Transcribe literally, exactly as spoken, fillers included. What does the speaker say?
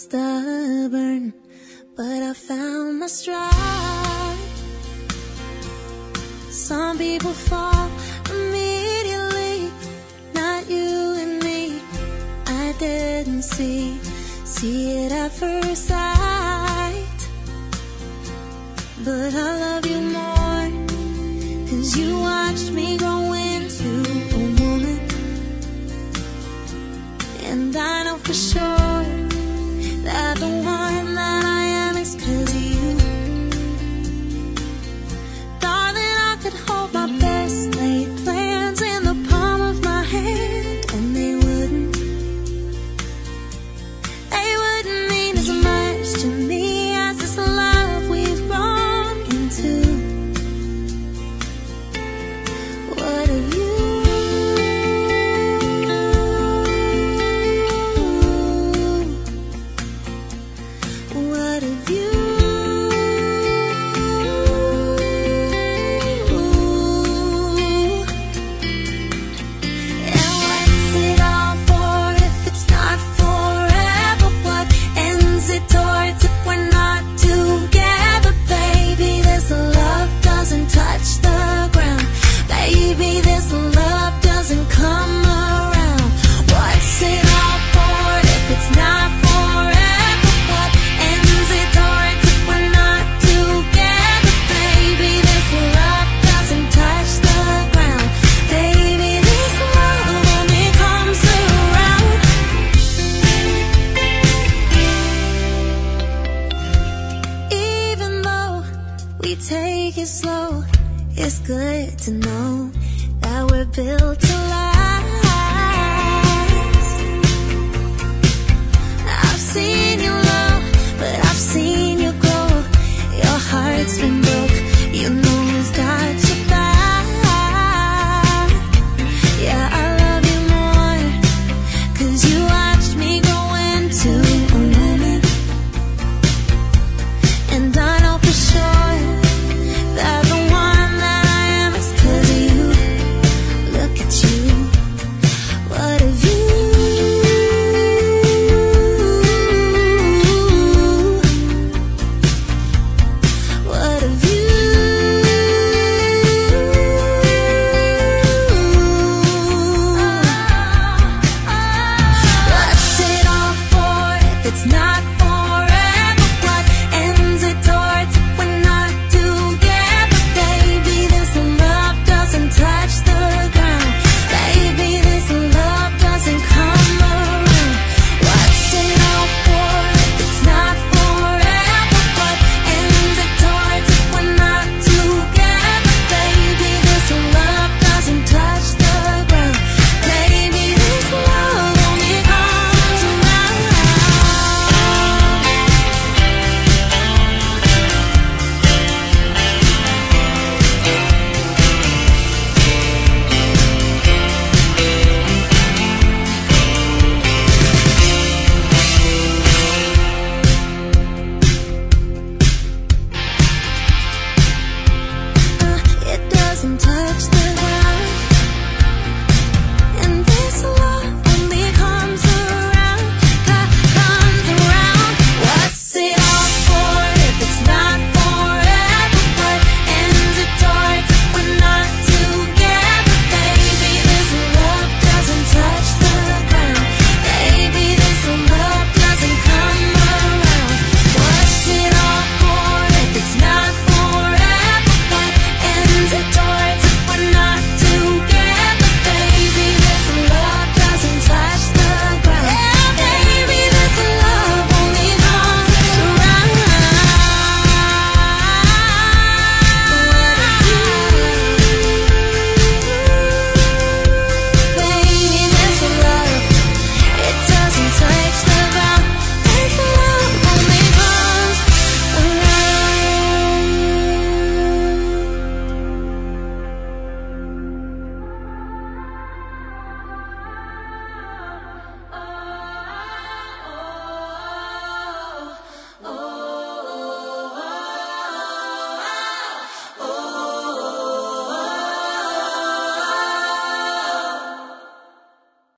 stubborn, but I found my stride. Some people fall immediately, not you and me. I didn't see, see it at first sight. But I love you more, 'cause you watched me grow into a woman. And I know for sure that the one that I am is 'cause of you. Darling, I could hold my best laid plans in the palm of my hand, and they wouldn't, they wouldn't mean as much to me as this love we've grown into. What have you? What have you? And what's it all for if it's not forever? What ends it towards if we're not together? Baby, this love doesn't touch the ground. Baby, this love doesn't come around. What's it all for if it's not forever? What ends it towards if we're not together? Baby, this love doesn't touch the ground. Baby, this love only comes around. Even though we take it slow, it's good to know that we're built to last. I've seen you love, but I've seen you grow. Your heart's been broke, you know who's got your back. Yeah, I love you more, 'cause you watched me grow into a woman. And I know for sure that the one that I am is 'cause of you. Look at you. What have you? What have you? What's it all for if it's not forever? What ends it towards if we're not together? Baby, this love doesn't touch the ground. Baby, this love doesn't come around. What's it all for if it's not forever? What ends it towards if we're not together? Baby, this love doesn't touch the ground. Baby, this love only comes around. Uh, It doesn't touch the